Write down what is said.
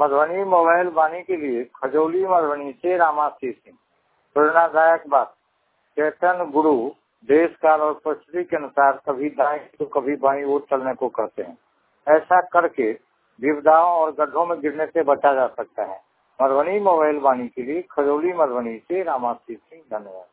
Madhubani mobile वाणी के लिए खजौली मधुबनी से रामाशीष सिंह। प्रेरणादायक बात, चैतन्य गुरु देश काल और परिस्थिति के अनुसार कभी दाएं तो कभी बाईं ओर चलने को कहते हैं। ऐसा करके विपदाओं और गड्ढों में गिरने से बचा जा सकता है। मधुबनी मोबाइल वाणी के लिए खजौली मधुबनी से रामाशीष सिंह। धन्यवाद।